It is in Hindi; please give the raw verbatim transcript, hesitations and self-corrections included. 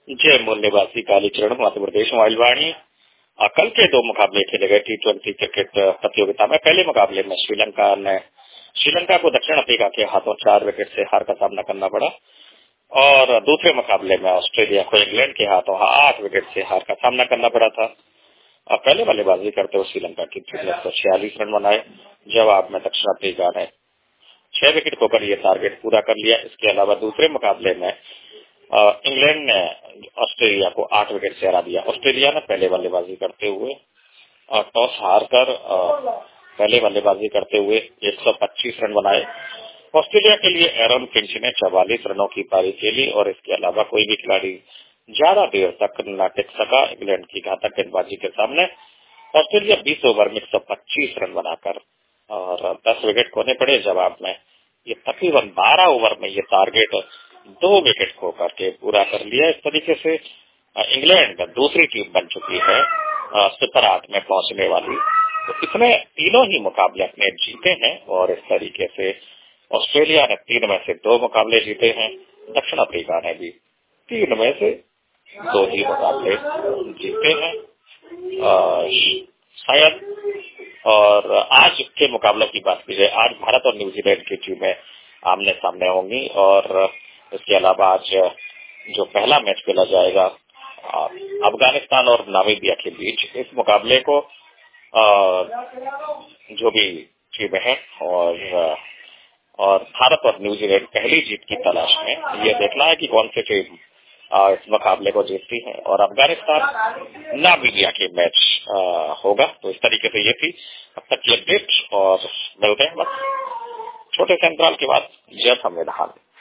जय मूल्यवासी कालीचरण मध्य प्रदेश मोबाइल वाणी। अ, कल के दो मुकाबले खेले गए टी ट्वेंटी क्रिकेट प्रतियोगिता में पहले मुकाबले में श्रीलंका ने श्रीलंका को दक्षिण अफ्रीका के हाथों चार विकेट से हार का सामना करना पड़ा और दूसरे मुकाबले में ऑस्ट्रेलिया को इंग्लैंड के हाथों आठ विकेट से हार का सामना करना पड़ा था। अ, पहले बल्लेबाजी करते हुए श्रीलंका की टीम ने एक सौ छियालीस रन बनाए। जवाब में दक्षिण अफ्रीका ने छह विकेट खोकर ये टारगेट पूरा कर लिया। इसके अलावा दूसरे मुकाबले में अ, इंग्लैंड ने ऑस्ट्रेलिया को आठ विकेट से हरा दिया। ऑस्ट्रेलिया ने पहले बल्लेबाजी करते हुए अ, टॉस हारकर अ, पहले बल्लेबाजी करते हुए एक सौ पच्चीस रन बनाए। ऑस्ट्रेलिया के लिए एरन फिंच ने चवालीस रनों की पारी खेली और इसके अलावा कोई भी खिलाड़ी ज्यादा देर तक न टिक सका। इंग्लैंड की घातक गेंदबाजी के सामने ऑस्ट्रेलिया बीस ओवर में एक सौ पच्चीस रन बनाकर और दस विकेट खोने पड़े। जवाब में ये तकरीबन बारह ओवर में ये टारगेट दो विकेट खो करके पूरा कर लिया। इस तरीके से अ, इंग्लैंड दूसरी टीम बन चुकी है अ, सुपर आठ में पहुंचने वाली। तो इसमें तीनों ही मुकाबले अपने जीते हैं और इस तरीके से ऑस्ट्रेलिया ने तीन में से दो मुकाबले जीते हैं। दक्षिण अफ्रीका ने भी तीन में से दो ही मुकाबले जीते हैं। अ, शायद और आज के मुकाबलों की बात की जाए, आज भारत और न्यूजीलैंड की टीमें आमने सामने होंगी और इसके अलावा आज जो पहला मैच खेला जाएगा अ, अफगानिस्तान और नामीबिया के बीच, इस मुकाबले को अ, जो भी टीमें हैं और और भारत और न्यूजीलैंड पहली जीत की तलाश में ये देखना है कि कौन सी टीम अ, इस मुकाबले को जीतती है और अफगानिस्तान नामीबिया के मैच अ, होगा। तो इस तरीके से ये थी अब तक की अपडेट और मिलते हैं बस छोटे से अंतराल के बाद। जय संविधान।